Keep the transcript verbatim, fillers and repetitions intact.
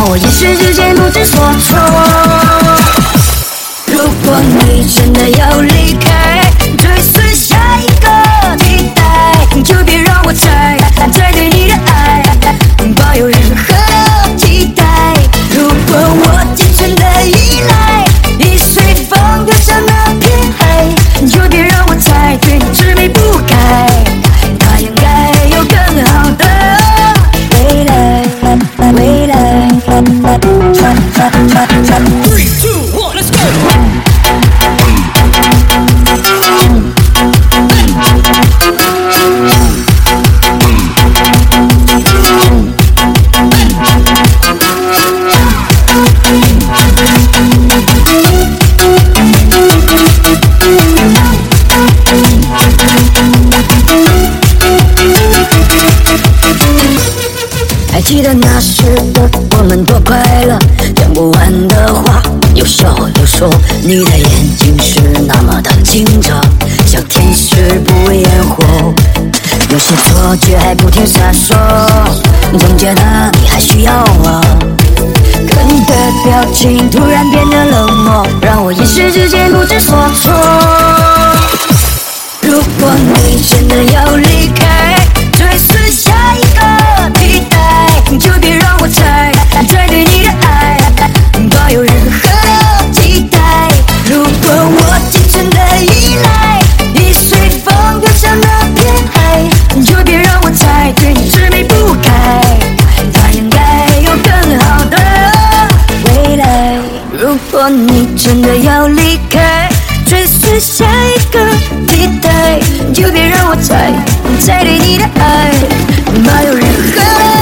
让我一时之间不知所措。如果你真的要离开，追随下一个替代，就别让我再再对你的爱抱有任何的期待。如果我仅存的依赖已随风飘向那片海，就别让我再对你执迷不改。他应该有更好的未来，未来。Three, two, one, let's go. 还记得那时的我们多快乐，讲不完的话，又笑又说。你的眼睛是那么的清澈，像天使不烟火，有些错觉还不停闪烁，总觉得你还需要我。可你的表情突然变得冷漠，让我一时之间不知所措。如果你真的要离开，追随下一个替代，就别让我再再对你的爱抱有任何的期待。如果我仅存的依赖已随风飘向那片海，就别让我再对你执迷不改。他应该有更好的未来。如果你真的要离开，追随下一个替代，就别让我再再对你的爱抱有任何的